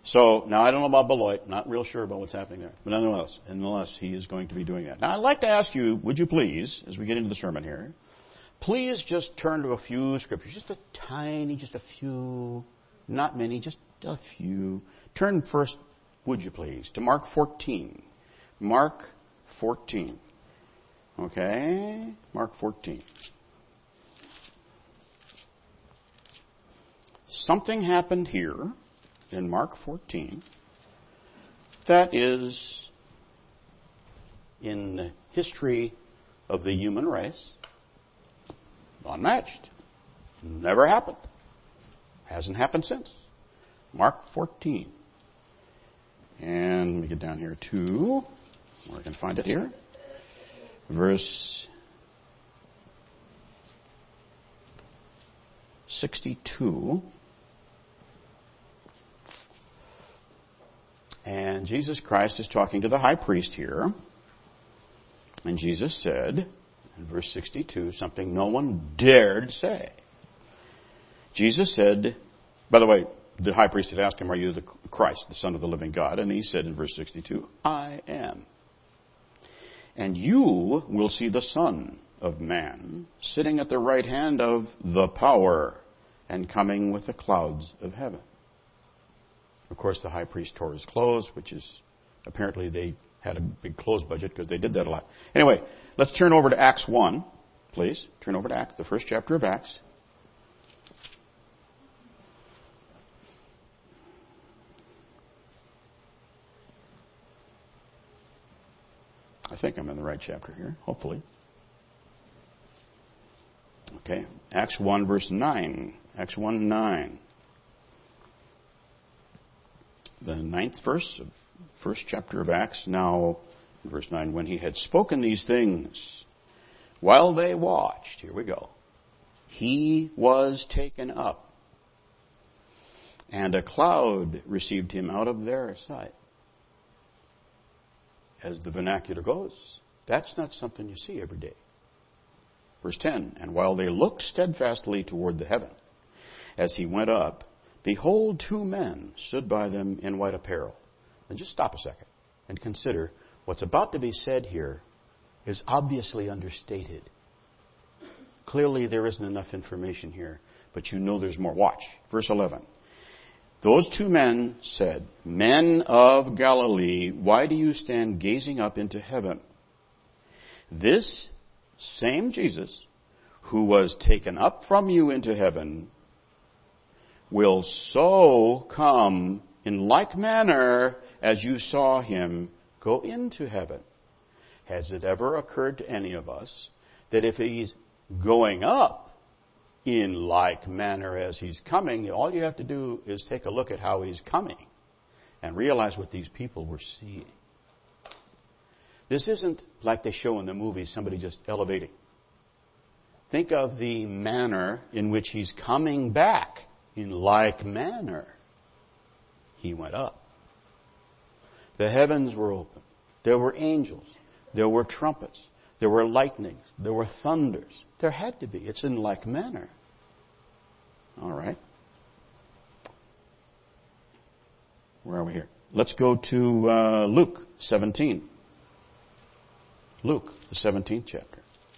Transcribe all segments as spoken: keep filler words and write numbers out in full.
So now I don't know about Beloit, not real sure about what's happening there. But nonetheless, nonetheless, he is going to be doing that. Now I'd like to ask you, would you please, as we get into the sermon here, please just turn to a few scriptures, just a tiny, just a few, not many, just a few. Turn first, would you please, to Mark fourteen. Mark fourteen. Okay? Mark fourteen. Something happened here in Mark fourteen that is in the history of the human race unmatched. Never happened. Hasn't happened since. Mark fourteen. And let me get down here to where I can find it here. Verse sixty-two. And Jesus Christ is talking to the high priest here. And Jesus said, in verse sixty-two, something no one dared say. Jesus said, by the way, the high priest had asked him, are you the Christ, the Son of the living God? And he said in verse sixty-two, I am. And you will see the Son of Man sitting at the right hand of the power and coming with the clouds of heaven. Of course, the high priest tore his clothes, which is apparently they had a big clothes budget because they did that a lot. Anyway, let's turn over to Acts one, please. Turn over to Acts, the first chapter of Acts. I think I'm in the right chapter here, hopefully. Okay, Acts one, verse nine. Acts one, nine. The ninth verse of first chapter of Acts. Now, verse nine, when he had spoken these things, while they watched, here we go, he was taken up, and a cloud received him out of their sight. As the vernacular goes, that's not something you see every day. Verse ten, and while they looked steadfastly toward the heaven, as he went up, behold, two men stood by them in white apparel. And just stop a second and consider what's about to be said here is obviously understated. Clearly there isn't enough information here, but you know there's more. Watch. Verse eleven. Those two men said, Men of Galilee, why do you stand gazing up into heaven? This same Jesus, who was taken up from you into heaven, will so come in like manner as you saw him go into heaven. Has it ever occurred to any of us that if he's going up in like manner as he's coming, all you have to do is take a look at how he's coming and realize what these people were seeing? This isn't like they show in the movies, somebody just elevating. Think of the manner in which he's coming back. In like manner, he went up. The heavens were open. There were angels. There were trumpets. There were lightnings. There were thunders. There had to be. It's in like manner. All right. Where are we here? Let's go to uh, Luke seventeen. Luke, the seventeenth chapter.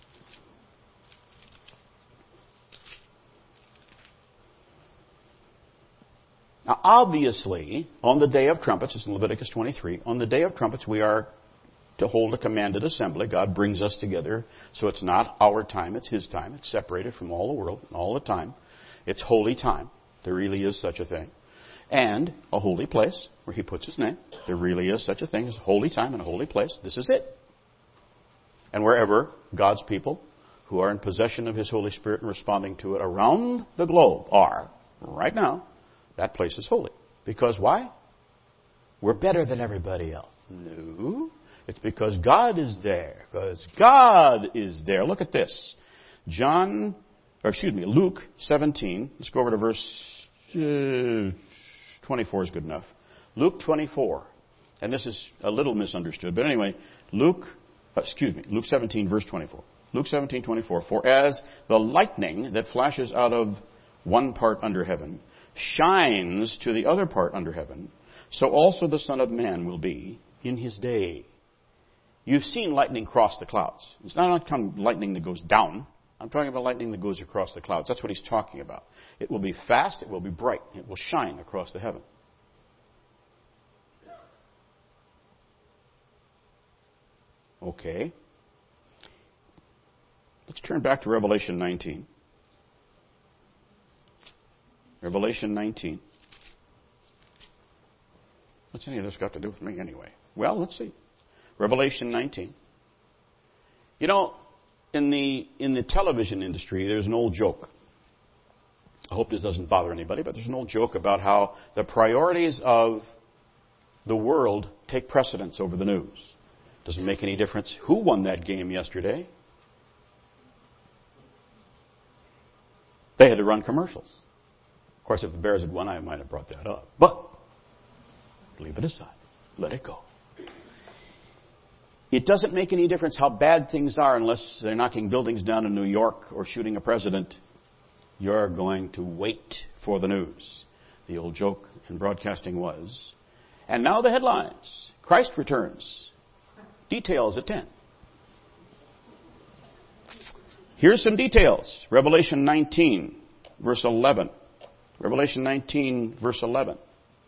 Now, obviously, on the day of trumpets, it's in Leviticus twenty-three, on the day of trumpets we are to hold a commanded assembly. God brings us together, so it's not our time, it's His time. It's separated from all the world, all the time. It's holy time. There really is such a thing. And a holy place where He puts His name. There really is such a thing as a holy time and a holy place. This is it. And wherever God's people who are in possession of His Holy Spirit and responding to it around the globe are, right now, that place is holy. Because why? We're better than everybody else. No. It's because God is there. Because God is there. Look at this. John, or excuse me, Luke seventeen. Let's go over to verse uh, twenty-four is good enough. Luke twenty-four. And this is a little misunderstood. But anyway, Luke, uh, excuse me, Luke seventeen, verse twenty-four. Luke seventeen, twenty-four. For as the lightning that flashes out of one part under heaven shines to the other part under heaven, so also the Son of Man will be in his day. You've seen lightning cross the clouds. It's not lightning that goes down. I'm talking about lightning that goes across the clouds. That's what he's talking about. It will be fast, it will be bright, it will shine across the heaven. Okay. Let's turn back to Revelation nineteen. Revelation nineteen. What's any of this got to do with me anyway? Well, let's see. Revelation nineteen. You know, in the in the television industry, there's an old joke. I hope this doesn't bother anybody, but there's an old joke about how the priorities of the world take precedence over the news. Doesn't make any difference who won that game yesterday. They had to run commercials. Of course, if the Bears had won, I might have brought that up. But leave it aside. Let it go. It doesn't make any difference how bad things are unless they're knocking buildings down in New York or shooting a president. You're going to wait for the news. The old joke in broadcasting was, and now the headlines. Christ returns. Details at ten. Here's some details. Revelation nineteen, verse eleven. Revelation nineteen, verse eleven.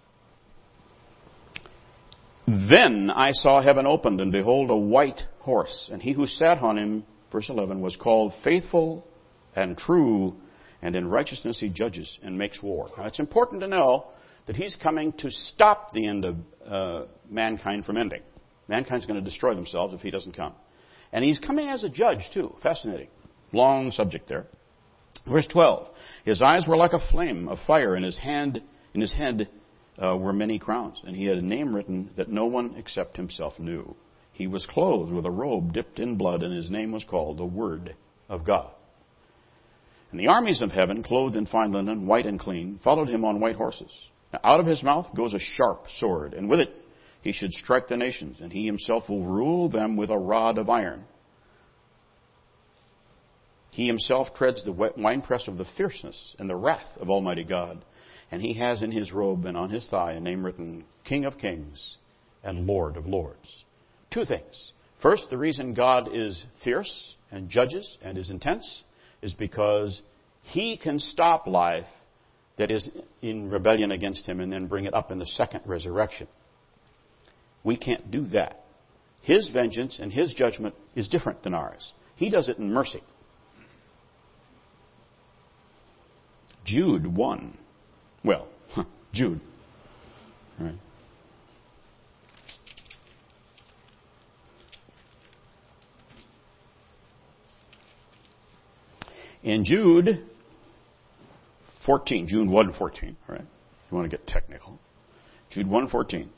Then I saw heaven opened, and behold, a white horse. And he who sat on him, verse eleven, was called Faithful and True, and in righteousness he judges and makes war. Now, it's important to know that he's coming to stop the end of uh, mankind from ending. Mankind's going to destroy themselves if he doesn't come. And he's coming as a judge, too. Fascinating. Long subject there. Verse twelve. His eyes were like a flame of fire, and his hand, in his head uh, were many crowns. And he had a name written that no one except himself knew. He was clothed with a robe dipped in blood, and his name was called the Word of God. And the armies of heaven, clothed in fine linen, white and clean, followed him on white horses. Now, out of his mouth goes a sharp sword, and with it he should strike the nations, and he himself will rule them with a rod of iron. He himself treads the winepress of the fierceness and the wrath of Almighty God. And he has in his robe and on his thigh a name written, King of Kings and Lord of Lords. Two things. First, the reason God is fierce and judges and is intense is because he can stop life that is in rebellion against him and then bring it up in the second resurrection. We can't do that. His vengeance and his judgment is different than ours. He does it in mercy. Jude one. Well, Jude. Right. In Jude fourteen, Jude one fourteen, all right? You want to get technical. Jude one fourteen.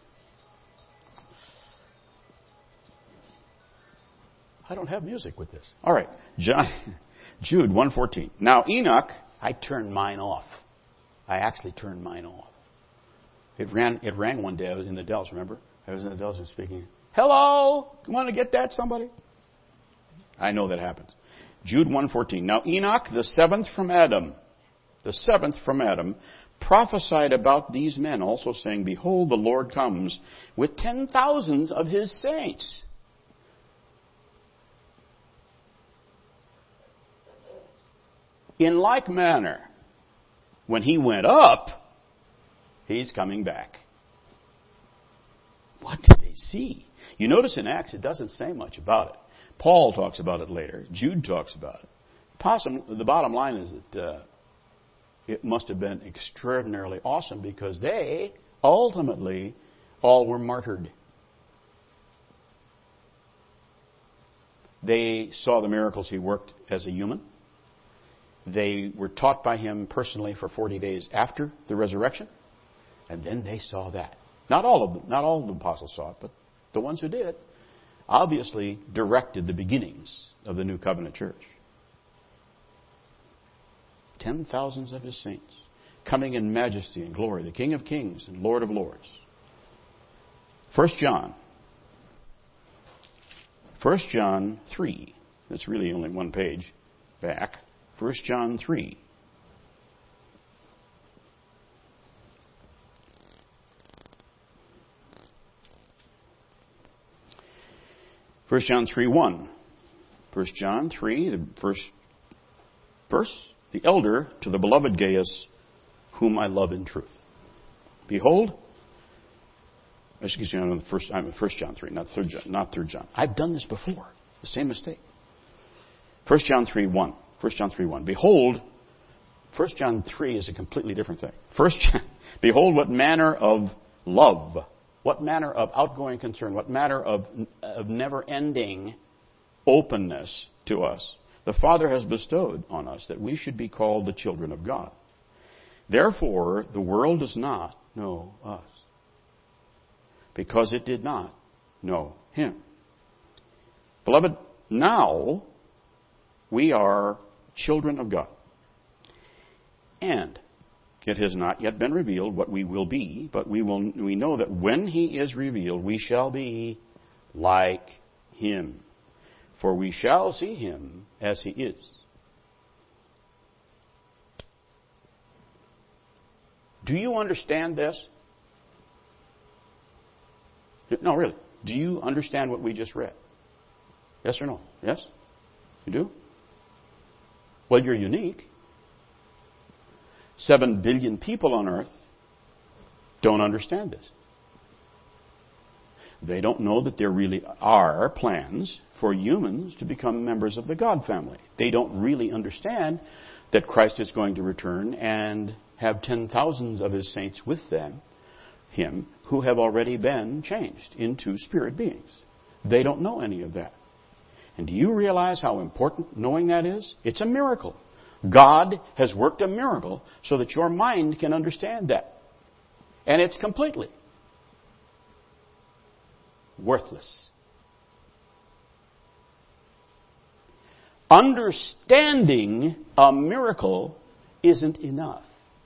I don't have music with this. All right. John, Jude one fourteen. Now Enoch, I turned mine off. I actually turned mine off. It ran. It rang one day. I was in the Dells, remember? I was in the Dells and speaking. Hello? You want to get that, somebody? I know that happens. Jude one fourteen. Now Enoch, the seventh from Adam, the seventh from Adam, prophesied about these men, also saying, Behold, the Lord comes with ten thousands of his saints. In like manner, when he went up, he's coming back. What did they see? You notice in Acts it doesn't say much about it. Paul talks about it later. Jude talks about it. Possum, the bottom line is that uh, it must have been extraordinarily awesome because they ultimately all were martyred. They saw the miracles he worked as a human. They were taught by him personally for forty days after the resurrection. And then they saw that. Not all of them, not all of the apostles saw it, but the ones who did obviously directed the beginnings of the New Covenant Church. Ten thousands of his saints coming in majesty and glory, the King of Kings and Lord of Lords. First John. First John three. That's really only one page back. First John three. First John three one. First John three, the first verse. The elder to the beloved Gaius, whom I love in truth. Behold, excuse me, I'm in the first, I'm in First John three, not third John, not third John. I've done this before. The same mistake. First John three one. First John three one. Behold, First John three is a completely different thing. First John, behold what manner of love, what manner of outgoing concern, what manner of, of never-ending openness to us the Father has bestowed on us, that we should be called the children of God. Therefore, the world does not know us, because it did not know Him. Beloved, now we are children of God. And it has not yet been revealed what we will be, but we will we know that when He is revealed, we shall be like Him. For we shall see Him as He is. Do you understand this? No, really. Do you understand what we just read? Yes or no? Yes? You do? Well, you're unique. Seven billion people on earth don't understand this. They don't know that there really are plans for humans to become members of the God family. They don't really understand that Christ is going to return and have ten thousands of His saints with them, Him, who have already been changed into spirit beings. They don't know any of that. And do you realize how important knowing that is? It's a miracle. God has worked a miracle so that your mind can understand that. And it's completely worthless. Understanding a miracle isn't enough.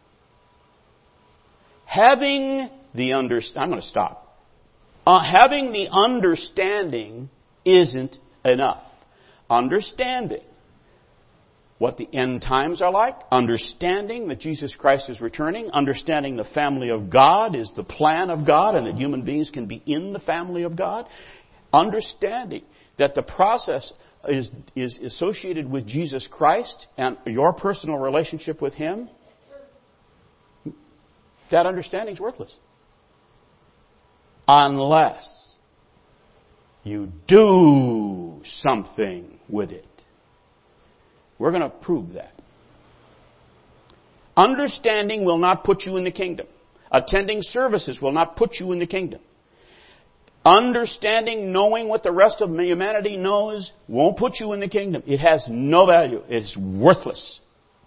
Having the under, I'm going to stop. Uh, having the understanding isn't enough. Understanding what the end times are like, understanding that Jesus Christ is returning, understanding the family of God is the plan of God and that human beings can be in the family of God, understanding that the process is, is associated with Jesus Christ and your personal relationship with Him, that understanding is worthless. Unless you do something with it. We're going to prove that. Understanding will not put you in the kingdom. Attending services will not put you in the kingdom. Understanding, knowing what the rest of humanity knows won't put you in the kingdom. It has no value. It's worthless.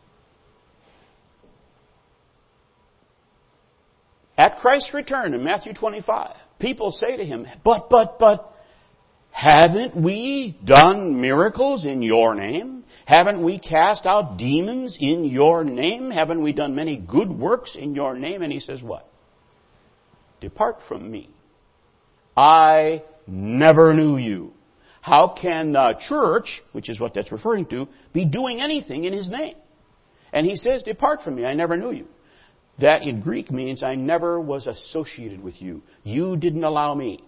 At Christ's return in Matthew twenty-five, people say to Him, but, but, but, haven't we done miracles in your name? Haven't we cast out demons in your name? Haven't we done many good works in your name? And He says what? Depart from me. I never knew you. How can the church, which is what that's referring to, be doing anything in His name? And He says, depart from me. I never knew you. That in Greek means I never was associated with you. You didn't allow me.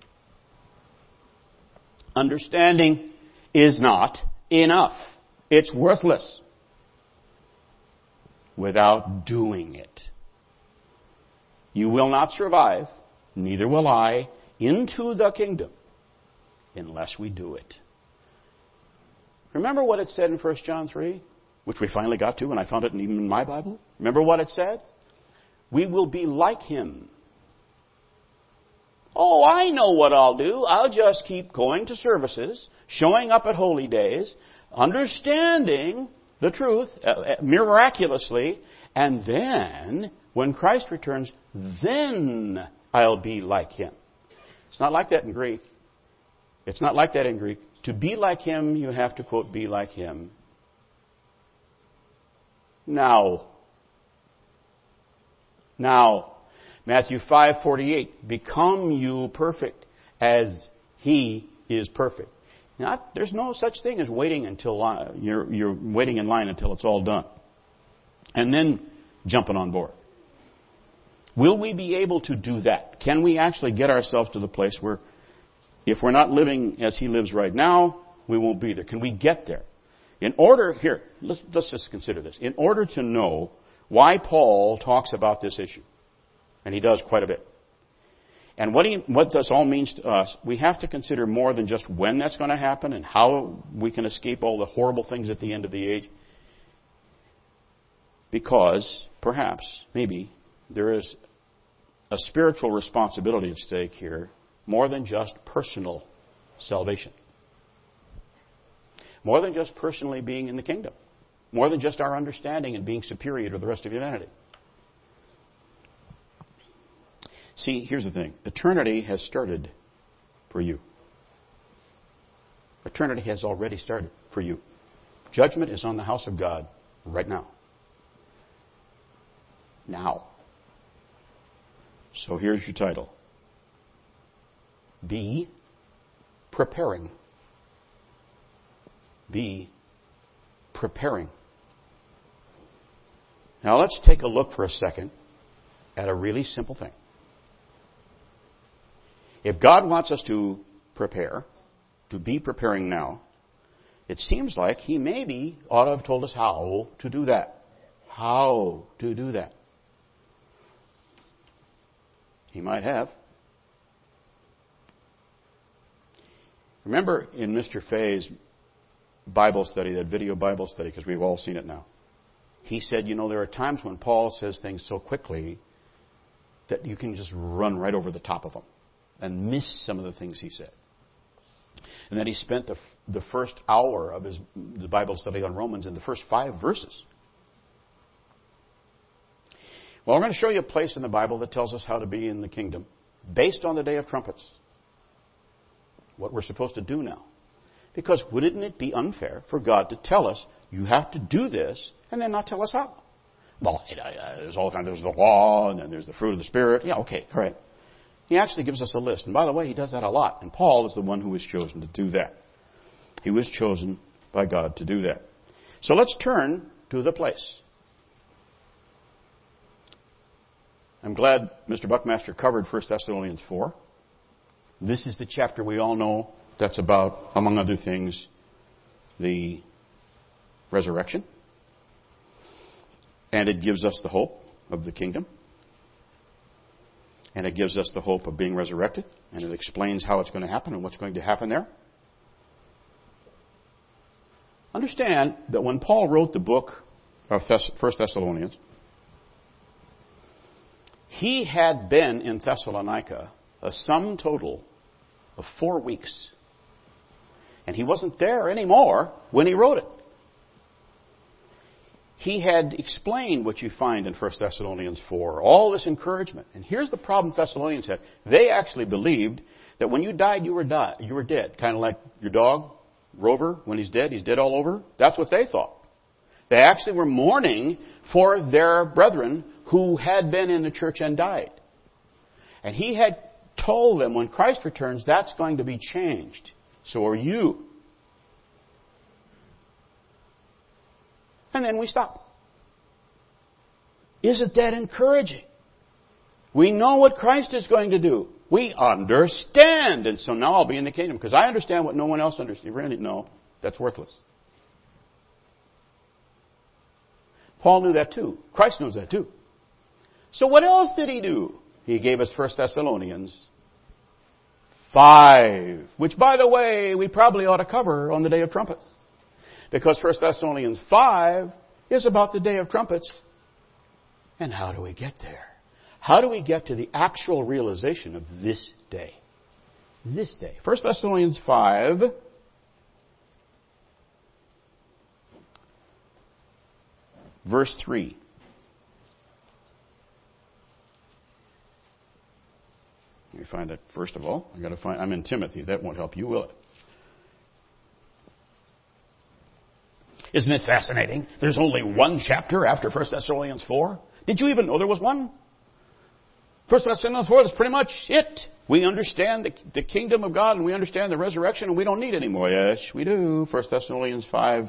Understanding is not enough. It's worthless without doing it. You will not survive, neither will I, into the kingdom unless we do it. Remember what it said in First John three, which we finally got to, and I found it even in my Bible? Remember what it said? We will be like Him. Oh, I know what I'll do. I'll just keep going to services, showing up at holy days, understanding the truth uh, miraculously, and then, when Christ returns, then I'll be like Him. It's not like that in Greek. It's not like that in Greek. To be like Him, you have to, quote, be like Him now. Now. Matthew five forty-eight, become you perfect as He is perfect. Not, there's no such thing as waiting until uh, you're, you're waiting in line until it's all done. And then jumping on board. Will we be able to do that? Can we actually get ourselves to the place where if we're not living as he lives right now, we won't be there. Can we get there? In order, here, let's, let's just consider this. In order to know why Paul talks about this issue, and he does quite a bit, and what, he, what this all means to us, we have to consider more than just when that's going to happen and how we can escape all the horrible things at the end of the age. Because, perhaps, maybe, there is a spiritual responsibility at stake here more than just personal salvation. More than just personally being in the kingdom. More than just our understanding and being superior to the rest of humanity. See, here's the thing. Eternity has started for you. Eternity has already started for you. Judgment is on the house of God right now. Now. So here's your title. Be preparing. Be preparing. Now let's take a look for a second at a really simple thing. If God wants us to prepare, to be preparing now, it seems like He maybe ought to have told us how to do that. How to do that. He might have. Remember in Mister Fay's Bible study, that video Bible study, because we've all seen it now. He said, you know, there are times when Paul says things so quickly that you can just run right over the top of them and miss some of the things he said. And then he spent the, the first hour of his the Bible study on Romans in the first five verses. Well, I'm going to show you a place in the Bible that tells us how to be in the kingdom based on the day of trumpets. What we're supposed to do now. Because wouldn't it be unfair for God to tell us, you have to do this, and then not tell us how? Well, there's all kinds. There's the law, and then there's the fruit of the Spirit. Yeah, okay, all right. He actually gives us a list. And by the way, he does that a lot. And Paul is the one who was chosen to do that. He was chosen by God to do that. So let's turn to the place. I'm glad Mister Buckmaster covered First Thessalonians four. This is the chapter we all know that's about, among other things, the resurrection. And it gives us the hope of the kingdom. And it gives us the hope of being resurrected. And it explains how it's going to happen and what's going to happen there. Understand that when Paul wrote the book of First Thessalonians, he had been in Thessalonica a sum total of four weeks. And he wasn't there anymore when he wrote it. He had explained what you find in First Thessalonians four, all this encouragement. And here's the problem Thessalonians had. They actually believed that when you died, you were died, you were dead. Kind of like your dog, Rover, when he's dead, he's dead all over. That's what they thought. They actually were mourning for their brethren who had been in the church and died. And he had told them when Christ returns, that's going to be changed. So are you. And then we stop. Isn't that encouraging? We know what Christ is going to do. We understand. And so now I'll be in the kingdom because I understand what no one else understands. Really, no, that's worthless. Paul knew that too. Christ knows that too. So what else did he do? He gave us First Thessalonians five, which, by the way, we probably ought to cover on the Day of Trumpets. Because First Thessalonians five is about the Day of Trumpets. And how do we get there? How do we get to the actual realization of this day? This day. First Thessalonians five. Verse three. Let me find that first of all. I got to find. I'm in Timothy. That won't help you, will it? Isn't it fascinating? There's only one chapter after First Thessalonians four. Did you even know there was one? First Thessalonians four is pretty much it. We understand the, the kingdom of God and we understand the resurrection and we don't need any more. Yes, we do. First Thessalonians five.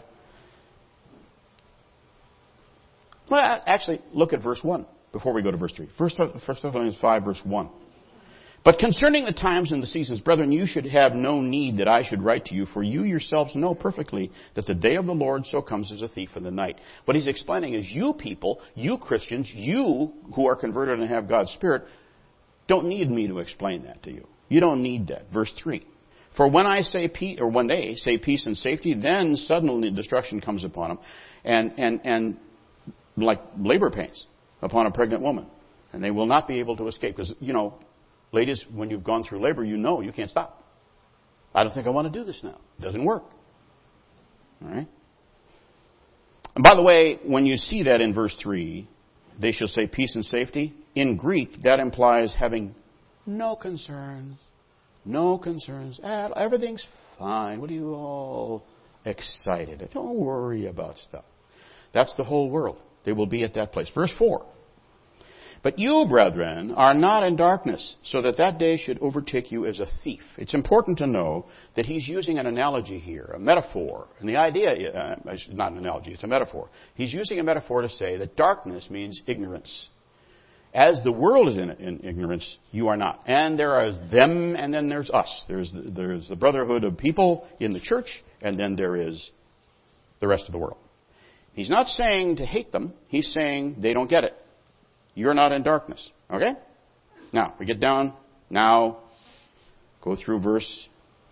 Well, actually, look at verse one before we go to verse three. First Thessalonians five, verse one. But concerning the times and the seasons, brethren, you should have no need that I should write to you, for you yourselves know perfectly that the day of the Lord so comes as a thief in the night. What he's explaining is you people, you Christians, you who are converted and have God's Spirit, don't need me to explain that to you. You don't need that. Verse three. For when I say peace, or when they say peace and safety, then suddenly destruction comes upon them, and and and like labor pains upon a pregnant woman, and they will not be able to escape. Because you know, ladies, when you've gone through labor, you know you can't stop. I don't think I want to do this now. It doesn't work. All right. And by the way, when you see that in verse three, they shall say peace and safety. In Greek, that implies having no concerns. No concerns. Everything's fine. What are you all excited? Don't worry about stuff. That's the whole world. They will be at that place. Verse four. But you, brethren, are not in darkness, so that that day should overtake you as a thief. It's important to know that he's using an analogy here, a metaphor. And the idea, uh, not an analogy, it's a metaphor. He's using a metaphor to say that darkness means ignorance. As the world is in, in ignorance, you are not. And there is them, and then there's us. There's the, there's the brotherhood of people in the church, and then there is the rest of the world. He's not saying to hate them. He's saying they don't get it. You're not in darkness. Okay? Now, we get down. Now, go through verse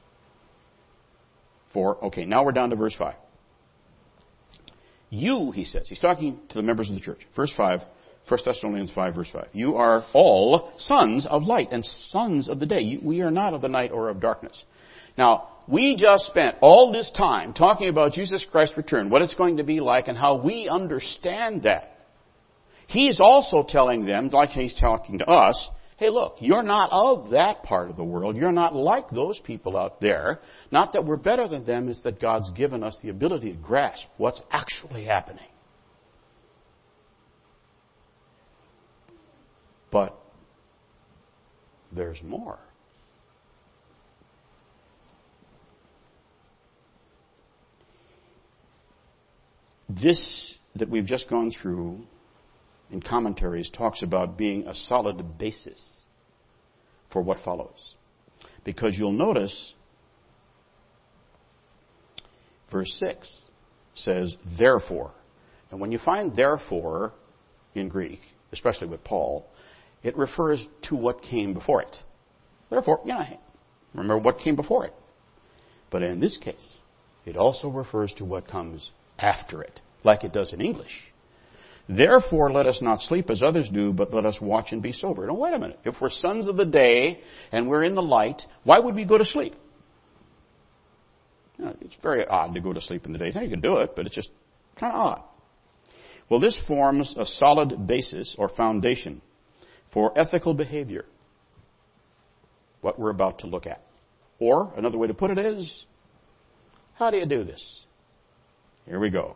four. Okay, now we're down to verse five. You, he says, he's talking to the members of the church. Verse five. First Thessalonians five, verse five. You are all sons of light and sons of the day. We are not of the night or of darkness. Now, we just spent all this time talking about Jesus Christ's return, what it's going to be like, and how we understand that. He's also telling them, like he's talking to us, hey, look, you're not of that part of the world. You're not like those people out there. Not that we're better than them, it's that God's given us the ability to grasp what's actually happening. But there's more. This that we've just gone through in commentaries talks about being a solid basis for what follows. Because you'll notice verse six says, therefore. And when you find therefore in Greek, especially with Paul, it refers to what came before it. Therefore, you know, remember what came before it. But in this case, it also refers to what comes after it, like it does in English. Therefore, let us not sleep as others do, but let us watch and be sober. Now, wait a minute. If we're sons of the day and we're in the light, why would we go to sleep? You know, it's very odd to go to sleep in the daytime. You can do it, but it's just kind of odd. Well, this forms a solid basis or foundation for ethical behavior, what we're about to look at. Or, another way to put it is, how do you do this? Here we go.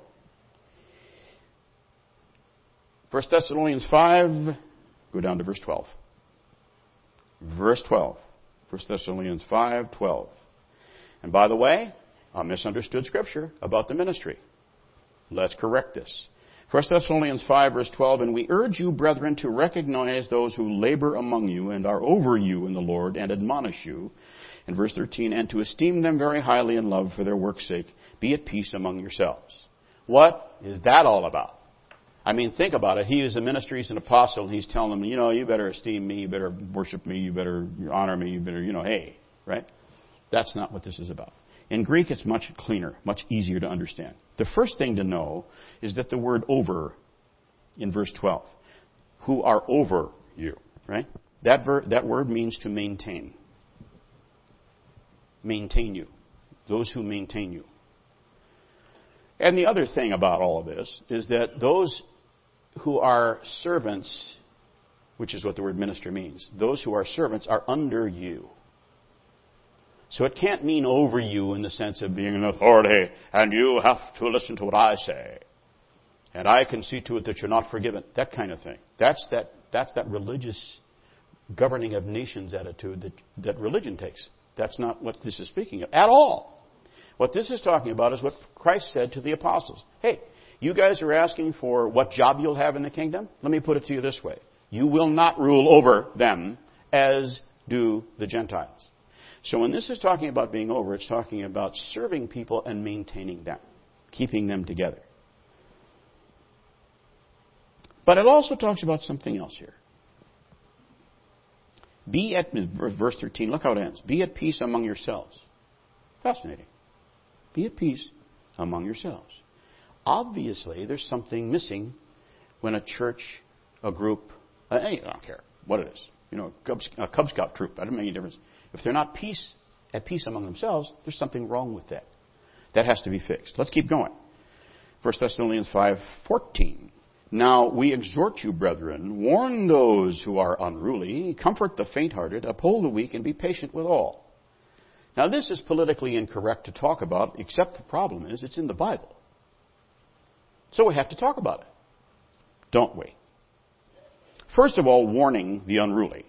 First Thessalonians five, go down to verse twelve. Verse twelve. First Thessalonians five, twelve. And by the way, a misunderstood scripture about the ministry. Let's correct this. First Thessalonians five, verse twelve, and we urge you, brethren, to recognize those who labor among you and are over you in the Lord and admonish you. And verse thirteen, and to esteem them very highly in love for their work's sake, be at peace among yourselves. What is that all about? I mean, think about it. He is a ministry, he's an apostle, and he's telling them, you know, you better esteem me, you better worship me, you better honor me, you better, you know, hey, right? That's not what this is about. In Greek, it's much cleaner, much easier to understand. The first thing to know is that the word over in verse twelve, who are over you, right? That, ver- that word means to maintain. Maintain you. Those who maintain you. And the other thing about all of this is that those who are servants, which is what the word minister means, those who are servants are under you. So it can't mean over you in the sense of being an authority and you have to listen to what I say. And I can see to it that you're not forgiven. That kind of thing. That's that, that's that religious governing of nations attitude that, that religion takes. That's not what this is speaking of at all. What this is talking about is what Christ said to the apostles. Hey, you guys are asking for what job you'll have in the kingdom? Let me put it to you this way. You will not rule over them as do the Gentiles. So when this is talking about being over, it's talking about serving people and maintaining them, keeping them together. But it also talks about something else here. Be at, verse thirteen, look how it ends. Be at peace among yourselves. Fascinating. Be at peace among yourselves. Obviously, there's something missing when a church, a group, uh, I don't care what it is, you know, a Cub Scout troop, that doesn't make any difference. If they're not peace at peace among themselves, there's something wrong with that. That has to be fixed. Let's keep going. First Thessalonians five fourteen. Now we exhort you, brethren, warn those who are unruly, comfort the faint-hearted, uphold the weak, and be patient with all. Now this is politically incorrect to talk about, except the problem is it's in the Bible. So we have to talk about it, don't we? First of all, warning the unruly.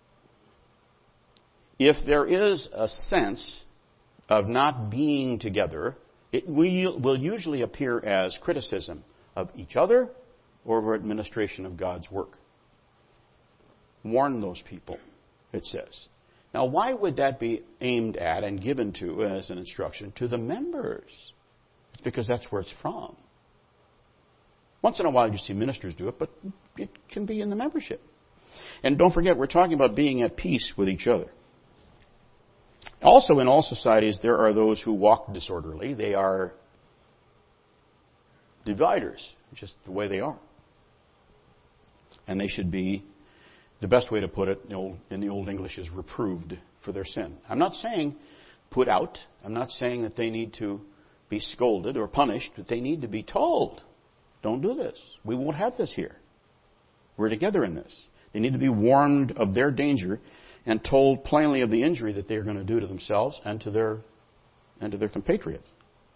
If there is a sense of not being together, it will usually appear as criticism of each other or of administration of God's work. Warn those people, it says. Now, why would that be aimed at and given to as an instruction to the members? It's because that's where it's from. Once in a while you see ministers do it, but it can be in the membership. And don't forget, we're talking about being at peace with each other. Also, in all societies, there are those who walk disorderly. They are dividers, just the way they are. And they should be, the best way to put it in the old, in the old English is reproved for their sin. I'm not saying put out. I'm not saying that they need to be scolded or punished, but they need to be told, don't do this. We won't have this here. We're together in this. They need to be warned of their danger and told plainly of the injury that they are going to do to themselves and to their and to their compatriots.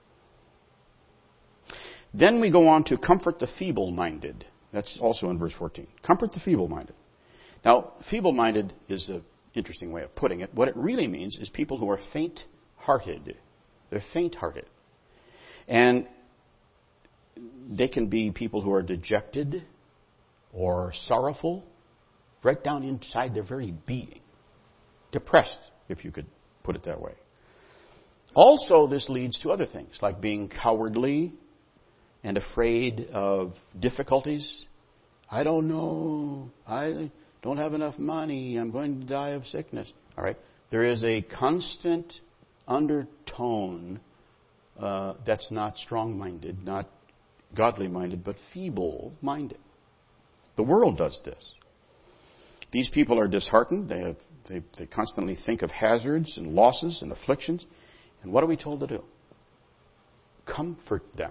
Then we go on to comfort the feeble-minded. That's also in verse fourteen. Comfort the feeble-minded. Now, feeble-minded is an interesting way of putting it. What it really means is people who are faint-hearted. They're faint-hearted. And they can be people who are dejected or sorrowful, right down inside their very being. Depressed, if you could put it that way. Also, this leads to other things, like being cowardly and afraid of difficulties. I don't know. I don't have enough money. I'm going to die of sickness. All right. There is a constant undertone uh, that's not strong-minded, not godly-minded, but feeble-minded. The world does this. These people are disheartened. They, have, they, they constantly think of hazards and losses and afflictions. And what are we told to do? Comfort them.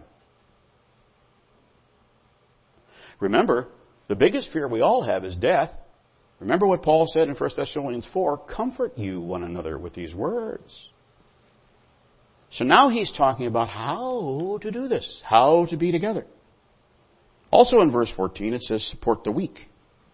Remember, the biggest fear we all have is death. Remember what Paul said in First Thessalonians four, comfort you one another with these words. So now he's talking about how to do this, how to be together. Also in verse fourteen, it says support the weak.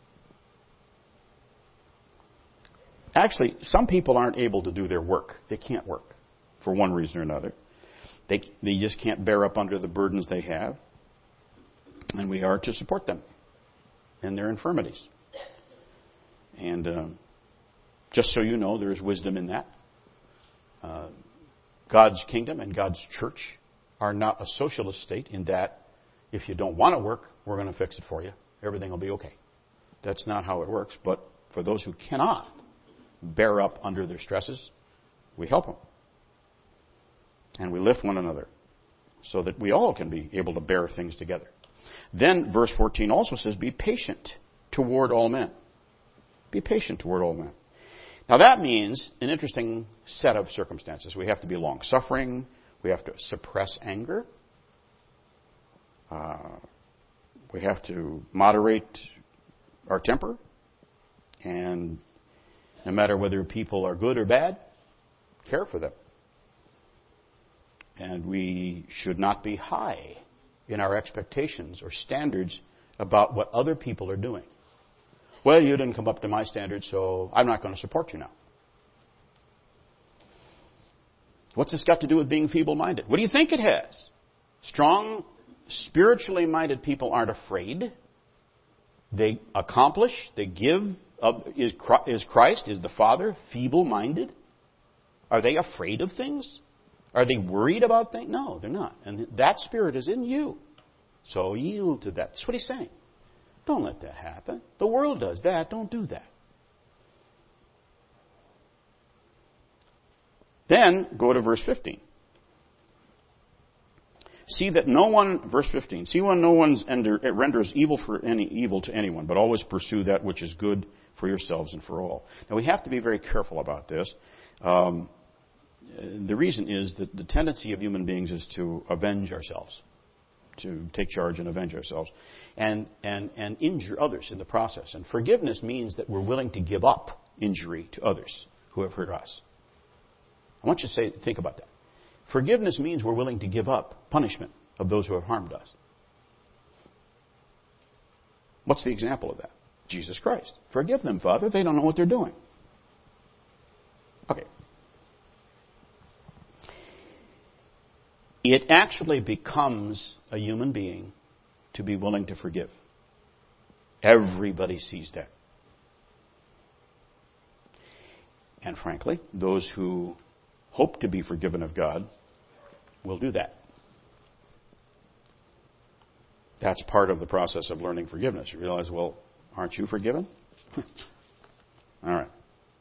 Actually, some people aren't able to do their work. They can't work for one reason or another. They, they just can't bear up under the burdens they have. And we are to support them in their infirmities. And um, just so you know, there is wisdom in that. Uh, God's kingdom and God's church are not a socialist state in that if you don't want to work, we're going to fix it for you. Everything will be okay. That's not how it works. But for those who cannot bear up under their stresses, we help them. And we lift one another so that we all can be able to bear things together. Then verse fourteen also says, be patient toward all men. Be patient toward all men. Now that means an interesting set of circumstances. We have to be long-suffering. We have to suppress anger. Uh, we have to moderate our temper. And no matter whether people are good or bad, care for them. And we should not be high in our expectations or standards about what other people are doing. Well, you didn't come up to my standards, so I'm not going to support you now. What's this got to do with being feeble-minded? What do you think it has? Strong, spiritually minded people aren't afraid. They accomplish, they give of, is, is Christ, is the Father feeble-minded? Are they afraid of things? Are they worried about things? No, they're not. And that Spirit is in you. So yield to that. That's what he's saying. Don't let that happen. The world does that. Don't do that. Then, go to verse fifteen. See that no one, verse fifteen, see when no one renders evil for any evil to anyone, but always pursue that which is good for yourselves and for all. Now, we have to be very careful about this. Um, the reason is that the tendency of human beings is to avenge ourselves, to take charge and avenge ourselves, and, and, and injure others in the process. And forgiveness means that we're willing to give up injury to others who have hurt us. I want you to say, think about that. Forgiveness means we're willing to give up punishment of those who have harmed us. What's the example of that? Jesus Christ. Forgive them, Father. They don't know what they're doing. Okay. It actually becomes a human being to be willing to forgive. Everybody sees that. And frankly, those who hope to be forgiven of God will do that. That's part of the process of learning forgiveness. You realize, well, aren't you forgiven? All right.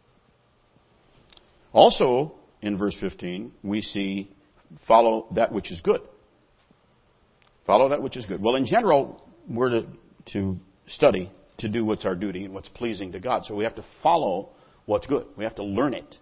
Also, in verse fifteen, we see follow that which is good. Follow that which is good. Well, in general, we're to, to study to do what's our duty and what's pleasing to God. So we have to follow what's good. We have to learn it.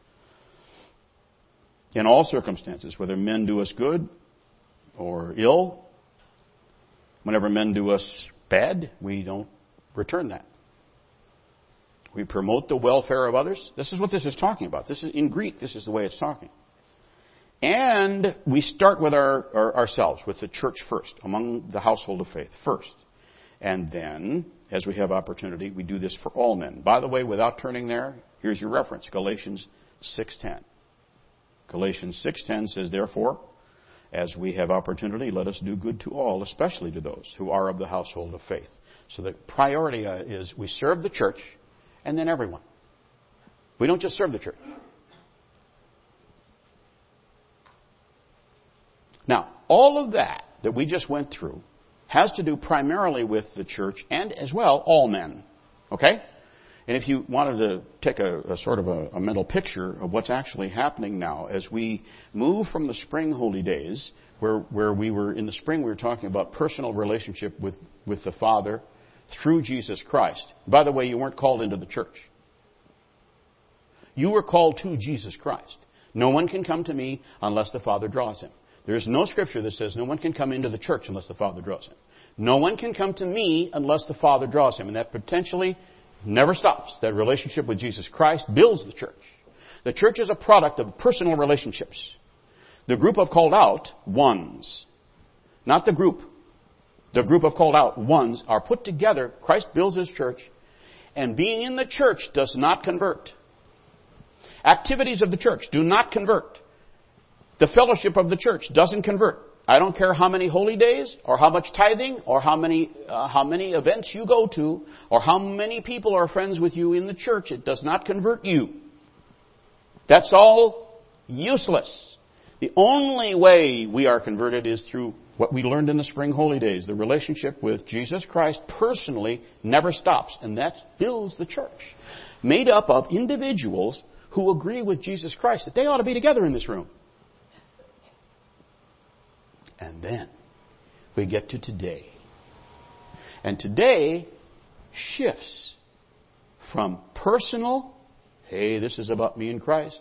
In all circumstances, whether men do us good or ill, whenever men do us bad, we don't return that. We promote the welfare of others. This is what this is talking about. This is in Greek. This is the way it's talking. And we start with our, our ourselves, with the church first, among the household of faith first. And then, as we have opportunity, we do this for all men. By the way, without turning there, here's your reference, Galatians six ten. Galatians six ten says, therefore, as we have opportunity, let us do good to all, especially to those who are of the household of faith. So the priority is we serve the church and then everyone. We don't just serve the church. Now, all of that that we just went through has to do primarily with the church and as well all men. Okay? And if you wanted to take a, a sort of a, a mental picture of what's actually happening now as we move from the spring holy days, where, where we were in the spring, we were talking about personal relationship with, with the Father through Jesus Christ. By the way, you weren't called into the church. You were called to Jesus Christ. No one can come to me unless the Father draws him. There is no scripture that says no one can come into the church unless the Father draws him. No one can come to me unless the Father draws him. And that potentially never stops. That relationship with Jesus Christ builds the church. The church is a product of personal relationships. The group of called out ones, not the group. The group of called out ones are put together. Christ builds his church. And being in the church does not convert. Activities of the church do not convert. The fellowship of the church doesn't convert. I don't care how many holy days, or how much tithing, or how many uh, how many events you go to, or how many people are friends with you in the church. It does not convert you. That's all useless. The only way we are converted is through what we learned in the spring holy days. The relationship with Jesus Christ personally never stops, and that builds the church, made up of individuals who agree with Jesus Christ that they ought to be together in this room. And then we get to today. And today shifts from personal, hey, this is about me and Christ,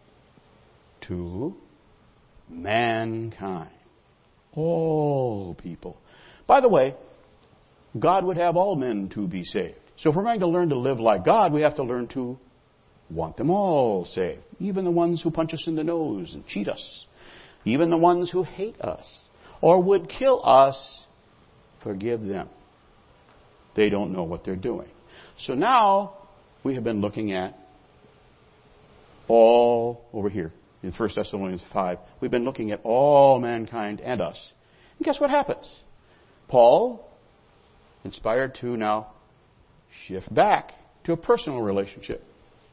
to mankind. All people. By the way, God would have all men to be saved. So if we're going to learn to live like God, we have to learn to want them all saved. Even the ones who punch us in the nose and cheat us. Even the ones who hate us or would kill us, forgive them. They don't know what they're doing. So now we have been looking at all over here in First Thessalonians five. We've been looking at all mankind and us. And guess what happens? Paul, inspired to now shift back to a personal relationship.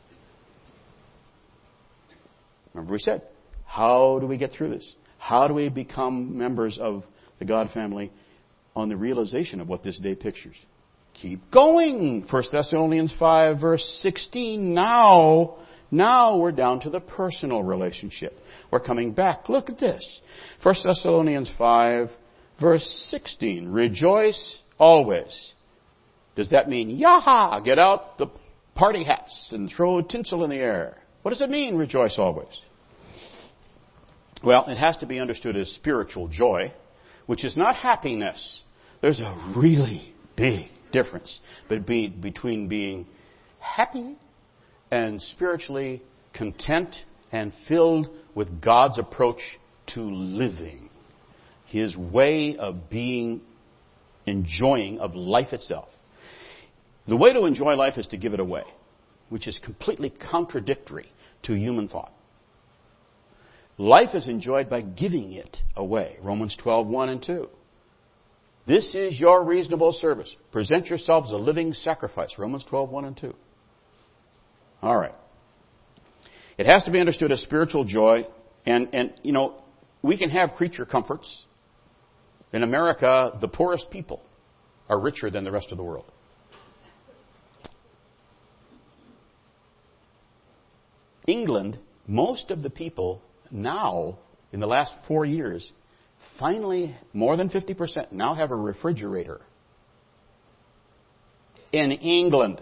Remember we said, how do we get through this? How do we become members of the God family on the realization of what this day pictures? Keep going. First Thessalonians five, verse sixteen. Now, now we're down to the personal relationship. We're coming back. Look at this. First Thessalonians five, verse sixteen. Rejoice always. Does that mean, yaha, get out the party hats and throw tinsel in the air? What does it mean, rejoice always? Well, it has to be understood as spiritual joy, which is not happiness. There's a really big difference between being happy and spiritually content and filled with God's approach to living. His way of being, enjoying of life itself. The way to enjoy life is to give it away, which is completely contradictory to human thought. Life is enjoyed by giving it away. Romans twelve, one and two. This is your reasonable service. Present yourselves a living sacrifice. Romans twelve, one and two. All right. It has to be understood as spiritual joy. And, and, you know, we can have creature comforts. In America, the poorest people are richer than the rest of the world. England, most of the people now, in the last four years, finally, more than fifty percent now have a refrigerator. In England.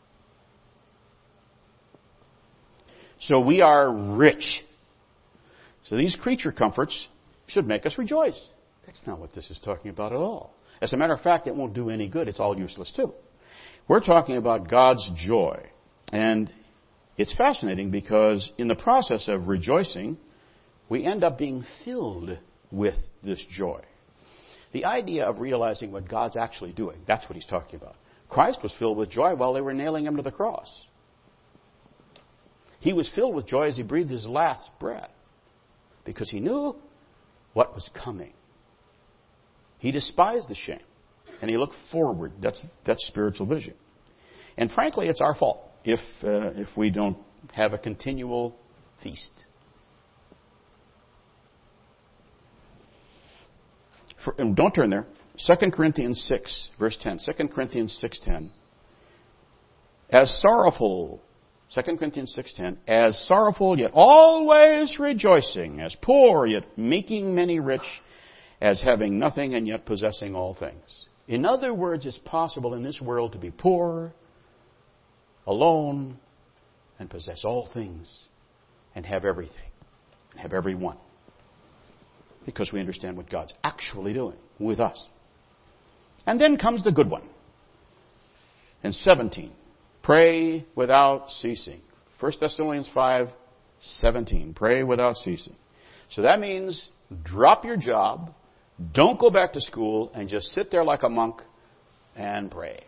So we are rich. So these creature comforts should make us rejoice. That's not what this is talking about at all. As a matter of fact, it won't do any good. It's all useless too. We're talking about God's joy. And it's fascinating because in the process of rejoicing, we end up being filled with this joy. The idea of realizing what God's actually doing, that's what he's talking about. Christ was filled with joy while they were nailing him to the cross. He was filled with joy as he breathed his last breath because he knew what was coming. He despised the shame and he looked forward. That's, that's spiritual vision. And frankly, it's our fault if, uh, if we don't have a continual feast. For, and don't turn there. Second Corinthians six, verse ten. Second Corinthians six ten. As sorrowful, Second Corinthians six ten. As sorrowful, yet always rejoicing. As poor, yet making many rich. As having nothing, and yet possessing all things. In other words, it's possible in this world to be poor, alone, and possess all things, and have everything, and have everyone. Because we understand what God's actually doing with us. And then comes the good one. In seventeen, pray without ceasing. First Thessalonians five, seventeen, pray without ceasing. So that means drop your job, don't go back to school, and just sit there like a monk and pray.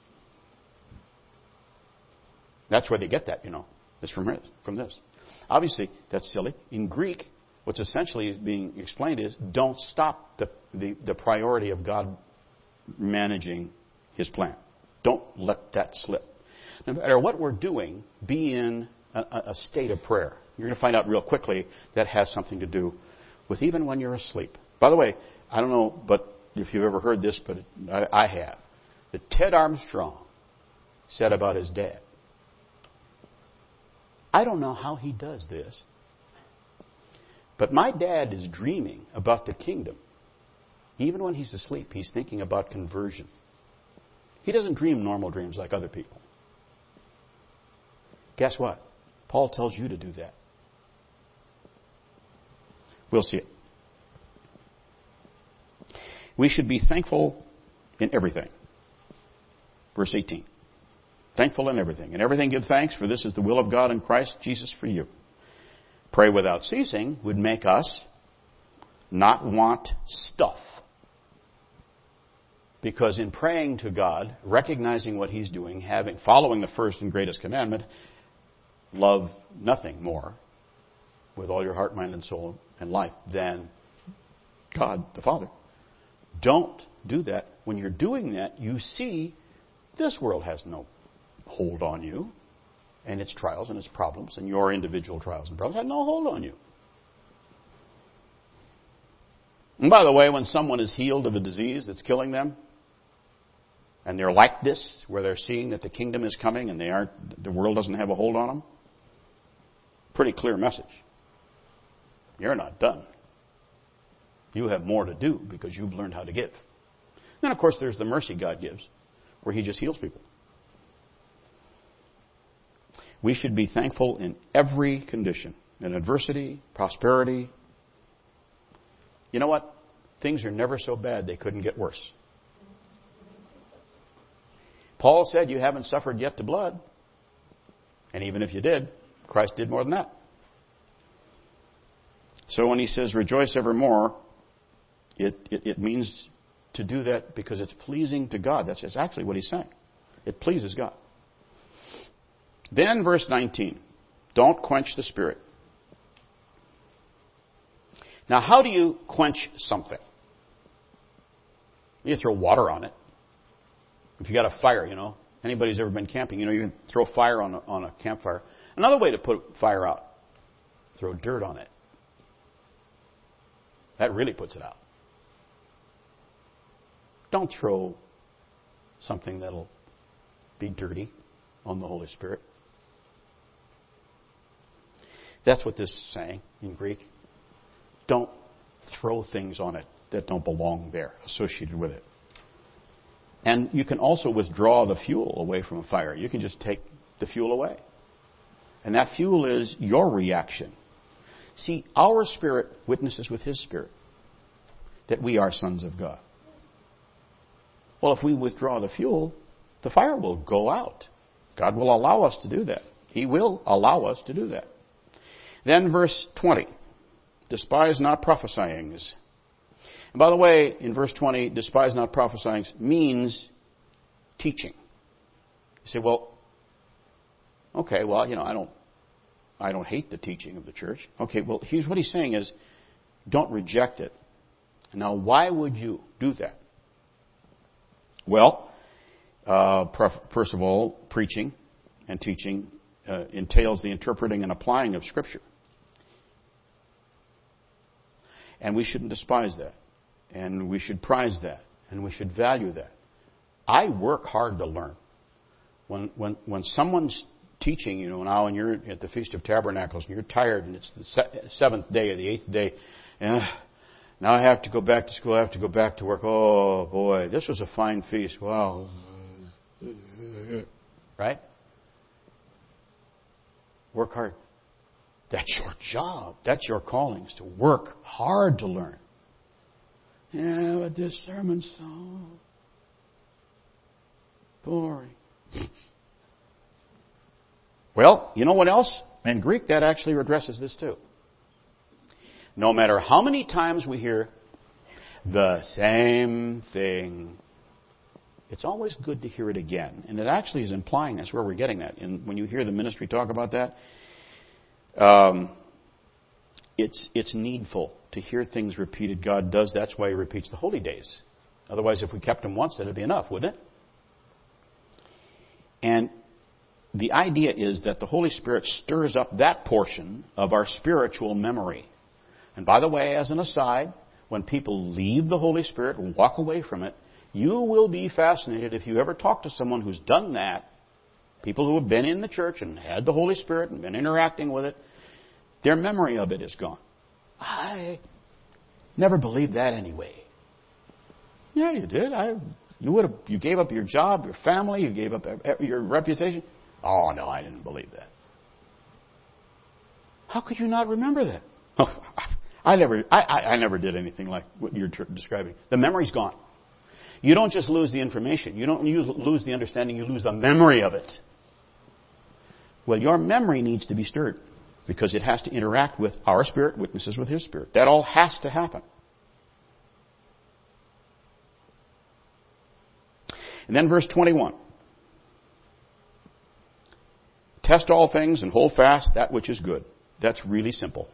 That's where they get that, you know. It's from, from this. Obviously, that's silly. In Greek, what's essentially being explained is don't stop the, the, the priority of God managing his plan. Don't let that slip. No matter what we're doing, be in a, a state of prayer. You're going to find out real quickly that has something to do with even when you're asleep. By the way, I don't know but if you've ever heard this, but I, I have. That Ted Armstrong said about his dad. I don't know how he does this. But my dad is dreaming about the kingdom. Even when he's asleep, he's thinking about conversion. He doesn't dream normal dreams like other people. Guess what? Paul tells you to do that. We'll see it. We should be thankful in everything. Verse eighteen. Thankful in everything. In everything give thanks, for this is the will of God in Christ Jesus for you. Pray without ceasing would make us not want stuff. Because in praying to God, recognizing what he's doing, having following the first and greatest commandment, love nothing more with all your heart, mind, and soul and life than God the Father. Don't do that. When you're doing that, you see this world has no hold on you, and its trials and its problems and your individual trials and problems had no hold on you. And by the way, when someone is healed of a disease that's killing them, and they're like this, where they're seeing that the kingdom is coming and they aren't, the world doesn't have a hold on them, pretty clear message. You're not done. You have more to do because you've learned how to give. Then, of course, there's the mercy God gives, where He just heals people. We should be thankful in every condition, in adversity, prosperity. You know what? Things are never so bad they couldn't get worse. Paul said, you haven't suffered yet to blood. And even if you did, Christ did more than that. So when he says, rejoice evermore, it, it, it means to do that because it's pleasing to God. That's, that's actually what he's saying. It pleases God. Then verse nineteen, don't quench the Spirit. Now, how do you quench something? You throw water on it. If you got a fire, you know, anybody's ever been camping, you know, you can throw fire on a, on a campfire. Another way to put fire out, throw dirt on it. That really puts it out. Don't throw something that'll be dirty on the Holy Spirit. That's what this is saying in Greek. Don't throw things on it that don't belong there, associated with it. And you can also withdraw the fuel away from a fire. You can just take the fuel away. And that fuel is your reaction. See, our spirit witnesses with His Spirit that we are sons of God. Well, if we withdraw the fuel, the fire will go out. God will allow us to do that. He will allow us to do that. Then verse twenty. Despise not prophesying. And by the way, in verse twenty, despise not prophesying means teaching. You say, well, okay, well, you know, I don't, I don't hate the teaching of the church. Okay, well, here's what he's saying is, don't reject it. Now, why would you do that? Well, uh, first of all, preaching and teaching uh, entails the interpreting and applying of Scripture. And we shouldn't despise that. And we should prize that. And we should value that. I work hard to learn. When when when someone's teaching, you know, now and you're at the Feast of Tabernacles and you're tired and it's the se- seventh day or the eighth day, and now I have to go back to school, I have to go back to work. Oh, boy, this was a fine feast. Wow. Right? Work hard. That's your job. That's your calling, is to work hard to learn. Yeah, but this sermon's so boring. Well, you know what else? In Greek, that actually addresses this too. No matter how many times we hear the same thing, it's always good to hear it again. And it actually is implying that's where we're getting at. And when you hear the ministry talk about that, um, it's it's needful to hear things repeated. God does. That's why He repeats the holy days. Otherwise, if we kept them once, that'd be enough, wouldn't it? And the idea is that the Holy Spirit stirs up that portion of our spiritual memory. And by the way, as an aside, when people leave the Holy Spirit and walk away from it, you will be fascinated if you ever talk to someone who's done that. People who have been in the church and had the Holy Spirit and been interacting with it, their memory of it is gone. I never believed that anyway. Yeah, you did. I, you would have. You gave up your job, your family. You gave up your reputation. Oh no, I didn't believe that. How could you not remember that? Oh, I never. I, I, I never did anything like what you're tr- describing. The memory's gone. You don't just lose the information. You don't lose the understanding. You lose the memory of it. Well, your memory needs to be stirred because it has to interact with our spirit, witnesses with His Spirit. That all has to happen. And then verse twenty-one. Test all things and hold fast that which is good. That's really simple.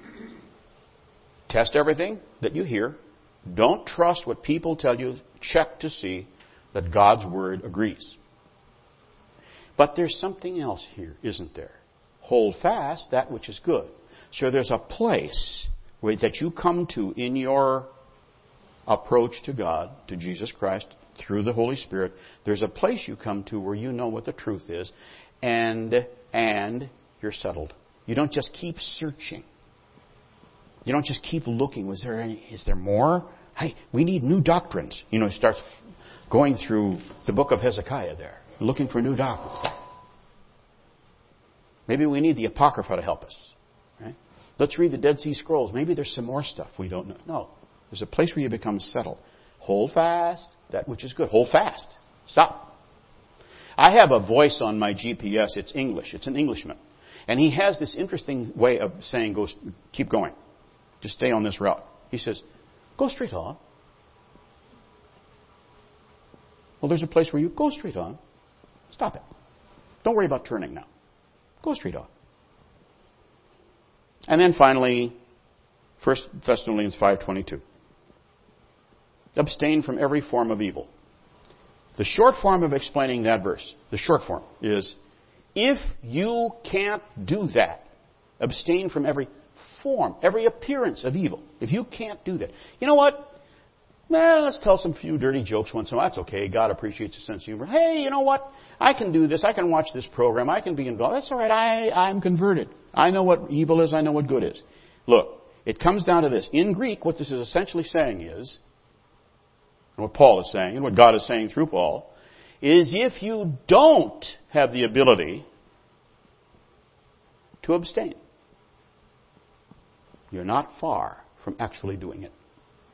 Test everything that you hear. Don't trust what people tell you. Check to see that God's Word agrees. But there's something else here, isn't there? Hold fast that which is good. So there's a place where, that you come to in your approach to God, to Jesus Christ, through the Holy Spirit. There's a place you come to where you know what the truth is, and and you're settled. You don't just keep searching. You don't just keep looking. Was there any? Is there more? Hey, we need new doctrines. You know, he starts going through the book of Hezekiah there, looking for new doctrines. Maybe we need the Apocrypha to help us. Right? Let's read the Dead Sea Scrolls. Maybe there's some more stuff we don't know. No. There's a place where you become settled. Hold fast that which is good. Hold fast. Stop. I have a voice on my G P S. It's English. It's an Englishman. And he has this interesting way of saying, "Go, keep going. Just stay on this route." He says, "Go straight on." Well, there's a place where you go straight on. Stop it. Don't worry about turning now. Go straight on. And then finally, First Thessalonians five twenty-two. Abstain from every form of evil. The short form of explaining that verse, the short form, is if you can't do that, abstain from every form, every appearance of evil. If you can't do that. You know what? Well, let's tell some few dirty jokes once in a while. That's okay. God appreciates a sense of humor. Hey, you know what? I can do this. I can watch this program. I can be involved. That's all right. I, I'm converted. I know what evil is. I know what good is. Look, it comes down to this. In Greek, what this is essentially saying is, and what Paul is saying, and what God is saying through Paul, is if you don't have the ability to abstain, you're not far from actually doing it.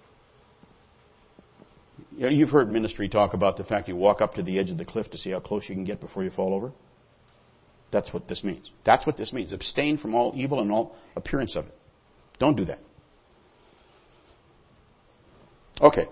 You know, you've heard ministry talk about the fact you walk up to the edge of the cliff to see how close you can get before you fall over. That's what this means. That's what this means. Abstain from all evil and all appearance of it. Don't do that. Okay.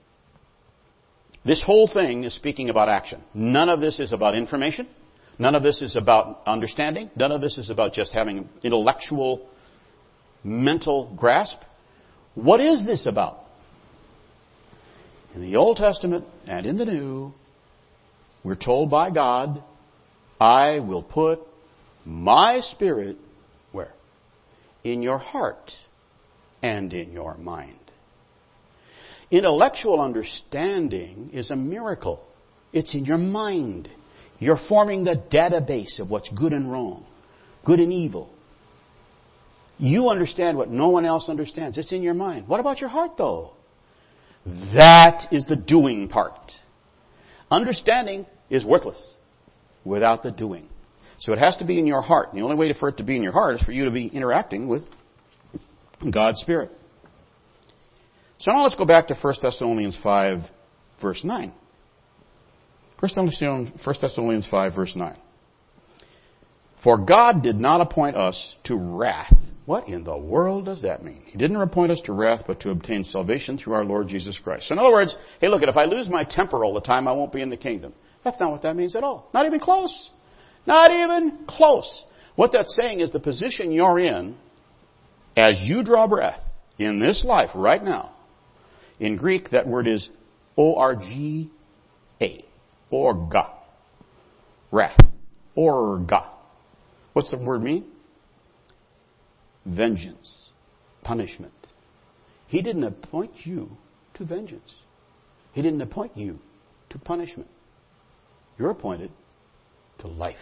This whole thing is speaking about action. None of this is about information. None of this is about understanding. None of this is about just having intellectual, mental grasp. What is this about? In the Old Testament and in the New, we're told by God, I will put my Spirit, where? In your heart and in your mind. Intellectual understanding is a miracle. It's in your mind. You're forming the database of what's good and wrong, good and evil. You understand what no one else understands. It's in your mind. What about your heart, though? That is the doing part. Understanding is worthless without the doing. So it has to be in your heart. And the only way for it to be in your heart is for you to be interacting with God's Spirit. So now let's go back to First Thessalonians five, verse nine. First Thessalonians five, verse nine. For God did not appoint us to wrath. What in the world does that mean? He didn't appoint us to wrath, but to obtain salvation through our Lord Jesus Christ. So in other words, hey, look, if I lose my temper all the time, I won't be in the kingdom. That's not what that means at all. Not even close. Not even close. What that's saying is the position you're in as you draw breath in this life right now. In Greek, that word is O R G A. Orga. Wrath. Orga. What's the word mean? Vengeance. Punishment. He didn't appoint you to vengeance. He didn't appoint you to punishment. You're appointed to life.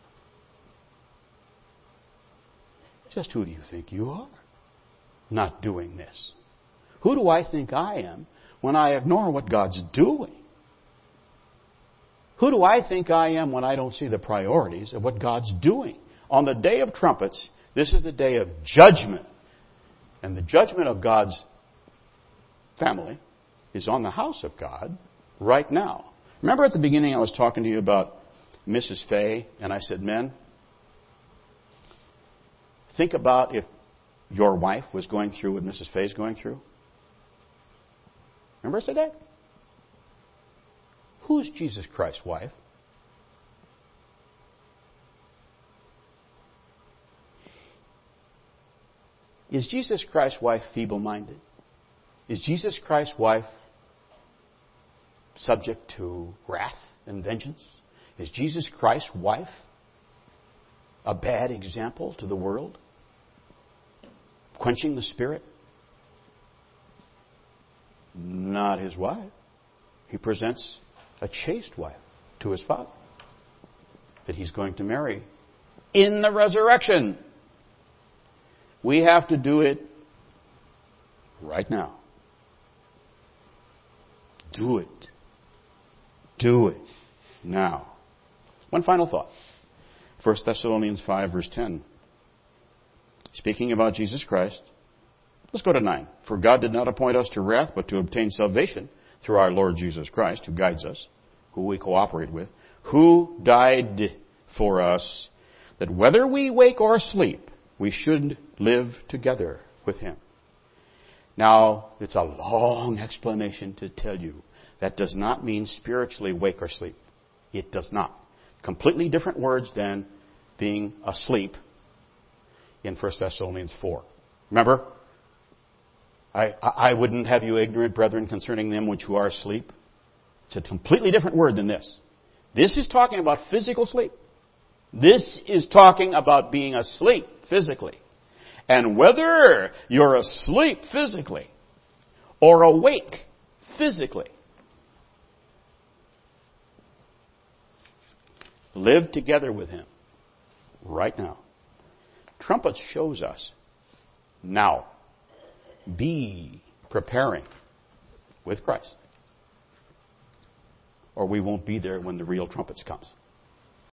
Just who do you think you are? Not doing this. Who do I think I am when I ignore what God's doing? Who do I think I am when I don't see the priorities of what God's doing? On the day of trumpets, this is the day of judgment. And the judgment of God's family is on the house of God right now. Remember at the beginning I was talking to you about Missus Fay, and I said, men, think about if your wife was going through what Missus Fay is going through. Remember I said that? Who's Jesus Christ's wife? Is Jesus Christ's wife feeble-minded? Is Jesus Christ's wife subject to wrath and vengeance? Is Jesus Christ's wife a bad example to the world? Quenching the Spirit? Not his wife. He presents a chaste wife to his Father that he's going to marry in the resurrection. We have to do it right now. Do it. Do it now. One final thought. First Thessalonians five, verse ten. Speaking about Jesus Christ, let's go to nine. For God did not appoint us to wrath, but to obtain salvation through our Lord Jesus Christ, who guides us, who we cooperate with, who died for us, that whether we wake or sleep, we should live together with him. Now, it's a long explanation to tell you that does not mean spiritually wake or sleep. It does not. Completely different words than being asleep in First Thessalonians four. Remember? I, I wouldn't have you ignorant, brethren, concerning them which who are asleep. It's a completely different word than this. This is talking about physical sleep. This is talking about being asleep physically. And whether you're asleep physically or awake physically, live together with him right now. Trumpet shows us now. Be preparing with Christ. Or we won't be there when the real trumpets comes.